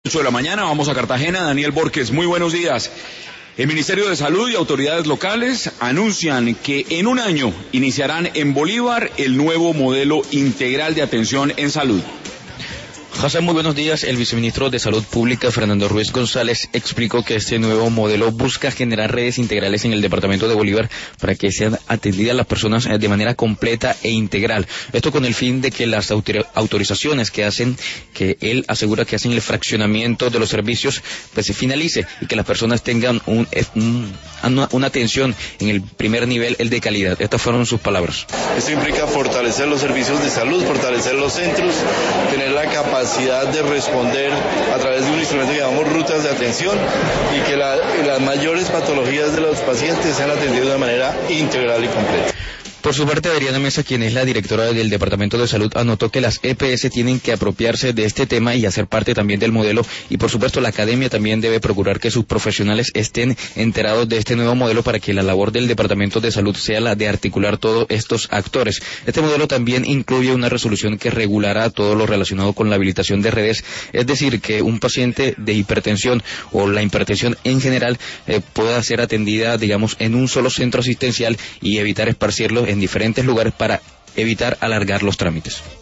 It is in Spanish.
8 de la mañana, vamos a Cartagena. Daniel Borges, muy buenos días. El Ministerio de Salud y autoridades locales anuncian que en un año iniciarán en Bolívar el nuevo modelo integral de atención en salud. José, muy buenos días. El viceministro de Salud Pública, Fernando Ruiz González, explicó que este nuevo modelo busca generar redes integrales en el departamento de Bolívar para que sean atendidas las personas de manera completa e integral. Esto con el fin de que las autorizaciones que él asegura que hacen el fraccionamiento de los servicios, pues se finalice y que las personas tengan una atención en el primer nivel, el de calidad. Estas fueron sus palabras. Esto implica fortalecer los servicios de salud, fortalecer los centros, tener la capacidad de responder a través de un instrumento que llamamos rutas de atención y que las mayores patologías de los pacientes sean atendidos de manera integral y completa. Por su parte, Adriana Mesa, quien es la directora del Departamento de Salud, anotó que las EPS tienen que apropiarse de este tema y hacer parte también del modelo, y por supuesto la academia también debe procurar que sus profesionales estén enterados de este nuevo modelo para que la labor del Departamento de Salud sea la de articular todos estos actores. Este modelo también incluye una resolución que regulará todo lo relacionado con la habilitación de redes, es decir, que un paciente de hipertensión o la hipertensión en general pueda ser atendida, digamos, en un solo centro asistencial y evitar esparcirlo en diferentes lugares para evitar alargar los trámites.